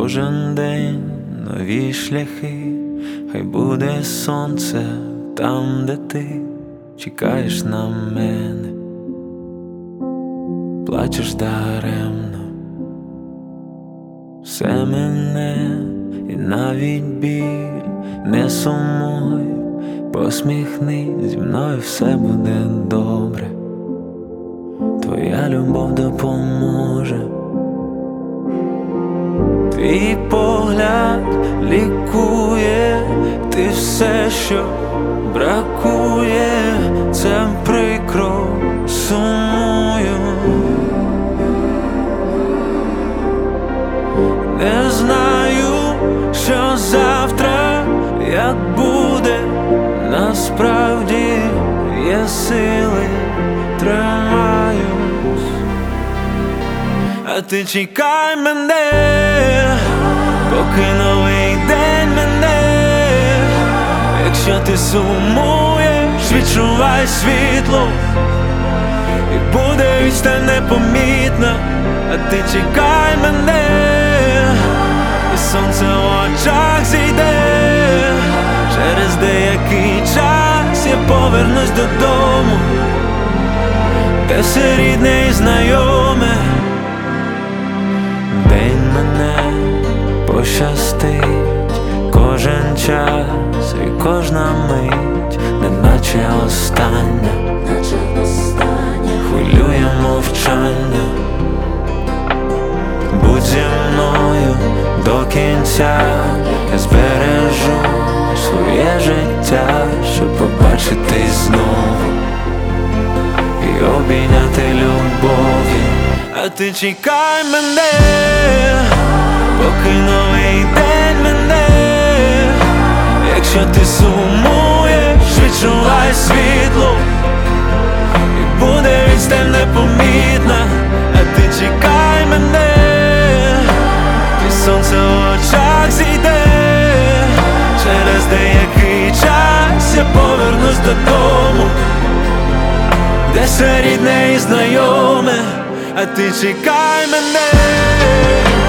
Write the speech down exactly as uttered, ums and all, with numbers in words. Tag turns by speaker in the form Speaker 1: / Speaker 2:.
Speaker 1: Кожен день нові шляхи, хай буде сонце там, де ти чекаєш на мене, плачеш даремно. Все мене і навіть біль, не сумуй, посміхнись, зі мною все буде добре. Твоя любов допоможе. Твій погляд лікує, ти все, що бракує, це прикро, сумую. Не знаю, що завтра, як буде, насправді є сили, тримаюсь. А ти чекай мене, поки новий день мене. Якщо ти сумуєш, відчувай світло, і буде відстань непомітна. А ти чекай мене, і сонце в очах зійде. Через деякий час я повернусь додому, де все рідне і знайоме. День мене пощастить, кожен час і кожна мить, неначе остання, хвилює мовчання. Будь зі мною до кінця, я збережу своє життя, щоб побачити знову і обійняти любов'ю. А ти чекай мене, поки новий день мене. Якщо ти сумуєш, відчувай світло, і буде відстань непомітна. А ти чекай мене, і сонце в очах зійде. Через деякий час я повернусь додому, де все рідне і знайоме. А ти чекай мене.